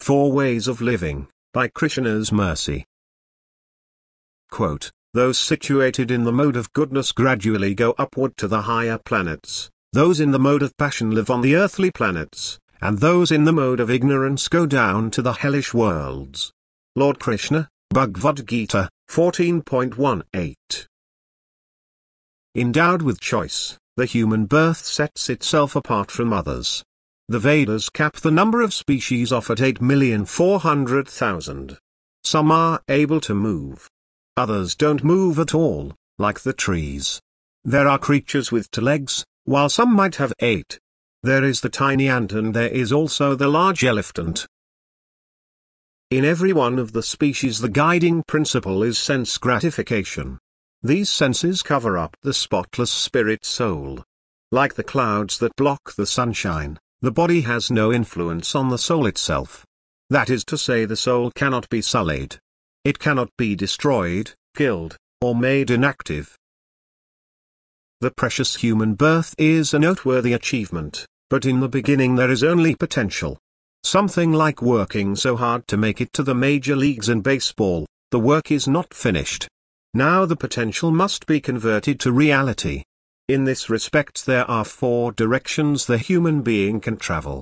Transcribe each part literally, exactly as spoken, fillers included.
Four Ways of Living, by Krishna's Mercy. Quote, those situated in the mode of goodness gradually go upward to the higher planets, those in the mode of passion live on the earthly planets, and those in the mode of ignorance go down to the hellish worlds. Lord Krishna, Bhagavad Gita, fourteen point eighteen. Endowed with choice, the human birth sets itself apart from others. The Vedas cap the number of species off at eight million four hundred thousand. Some are able to move. Others don't move at all, like the trees. There are creatures with two legs, while some might have eight. There is the tiny ant and there is also the large elephant. In every one of the species the guiding principle is sense gratification. These senses cover up the spotless spirit soul. Like the clouds that block the sunshine, the body has no influence on the soul itself. That is to say, the soul cannot be sullied. It cannot be destroyed, killed, or made inactive. The precious human birth is a noteworthy achievement, but in the beginning there is only potential. Something like working so hard to make it to the major leagues in baseball. The work is not finished. Now the potential must be converted to reality. In this respect there are four directions the human being can travel.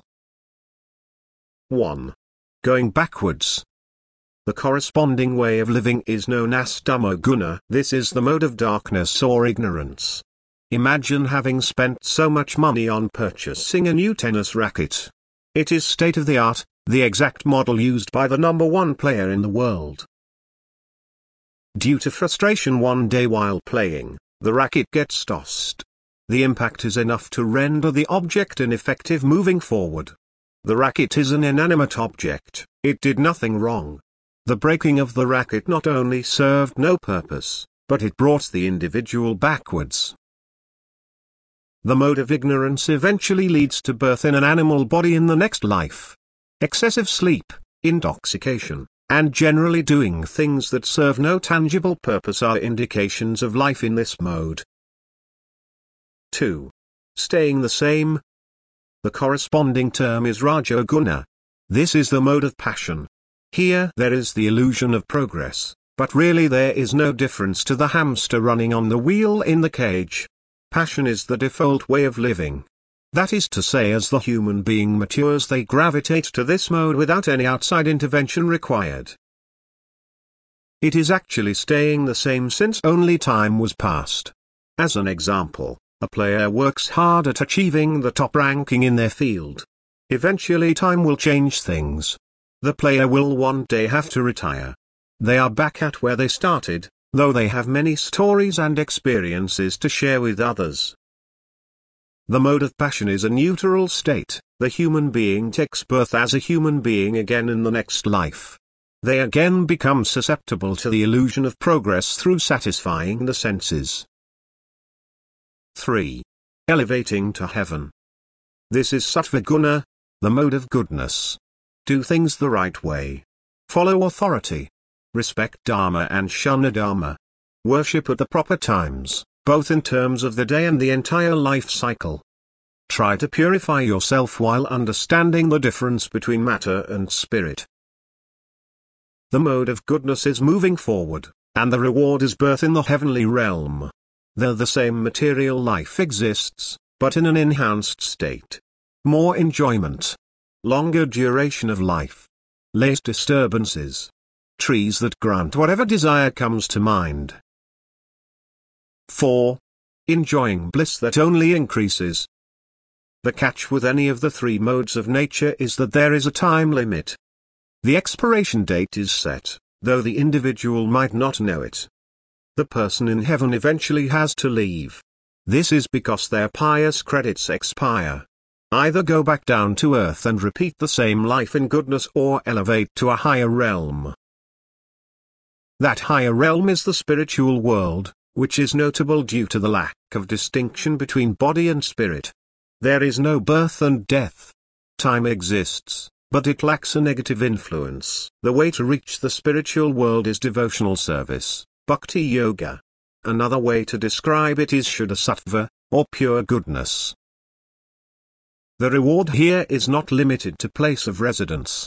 one. Going backwards. The corresponding way of living is known as tamoguna. This is the mode of darkness or ignorance. Imagine having spent so much money on purchasing a new tennis racket. It is state-of-the-art, the exact model used by the number one player in the world. Due to frustration one day while playing, the racket gets tossed. The impact is enough to render the object ineffective moving forward. The racket is an inanimate object, it did nothing wrong. The breaking of the racket not only served no purpose, but it brought the individual backwards. The mode of ignorance eventually leads to birth in an animal body in the next life. Excessive sleep, intoxication, and generally doing things that serve no tangible purpose are indications of life in this mode. two. Staying the same. The corresponding term is Rajoguna. This is the mode of passion. Here there is the illusion of progress, but really there is no difference to the hamster running on the wheel in the cage. Passion is the default way of living. That is to say, as the human being matures they gravitate to this mode without any outside intervention required. It is actually staying the same since only time was passed. As an example, a player works hard at achieving the top ranking in their field. Eventually time will change things. The player will one day have to retire. They are back at where they started, though they have many stories and experiences to share with others. The mode of passion is a neutral state. The human being takes birth as a human being again in the next life. They again become susceptible to the illusion of progress through satisfying the senses. three. Elevating to heaven. This is Sattvaguna, the mode of goodness. Do things the right way. Follow authority. Respect Dharma and shun Adharma. Worship at the proper times, both in terms of the day and the entire life cycle. Try to purify yourself while understanding the difference between matter and spirit. The mode of goodness is moving forward, and the reward is birth in the heavenly realm. There the same material life exists, but in an enhanced state. More enjoyment. Longer duration of life. Less disturbances. Trees that grant whatever desire comes to mind. four. Enjoying bliss that only increases. The catch with any of the three modes of nature is that there is a time limit. The expiration date is set, though the individual might not know it. The person in heaven eventually has to leave. This is because their pious credits expire. Either go back down to earth and repeat the same life in goodness or elevate to a higher realm. That higher realm is the spiritual world, which is notable due to the lack of distinction between body and spirit. There is no birth and death. Time exists, but it lacks a negative influence. The way to reach the spiritual world is devotional service, bhakti yoga. Another way to describe it is Shuddha Sattva, or pure goodness. The reward here is not limited to place of residence.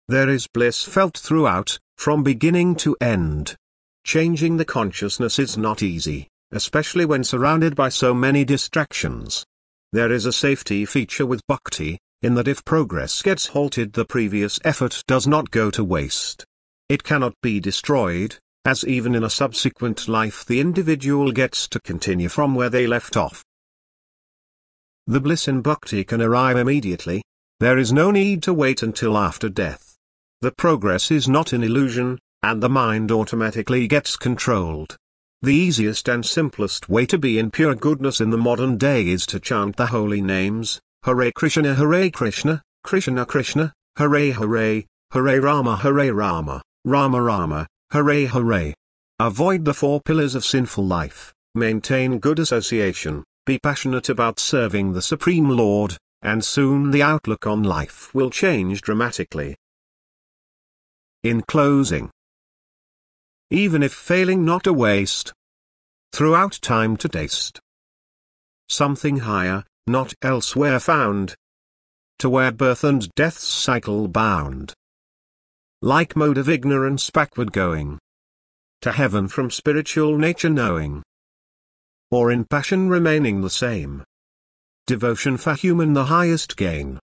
There is bliss felt throughout, from beginning to end. Changing the consciousness is not easy, especially when surrounded by so many distractions. There is a safety feature with bhakti, in that if progress gets halted, the previous effort does not go to waste. It cannot be destroyed, as even in a subsequent life the individual gets to continue from where they left off. The bliss in bhakti can arrive immediately. There is no need to wait until after death. The progress is not an illusion, and the mind automatically gets controlled. The easiest and simplest way to be in pure goodness in the modern day is to chant the holy names, Hare Krishna Hare Krishna, Krishna Krishna, Hare Hare, Hare Rama Hare Rama, Rama Rama, Hare Hare. Avoid the four pillars of sinful life, maintain good association, be passionate about serving the Supreme Lord, and soon the outlook on life will change dramatically. In closing, even if failing not a waste, throughout time to taste something higher, not elsewhere found, to where birth and death's cycle bound, like mode of ignorance backward going, to heaven from spiritual nature knowing, or in passion remaining the same. Devotion for human the highest gain.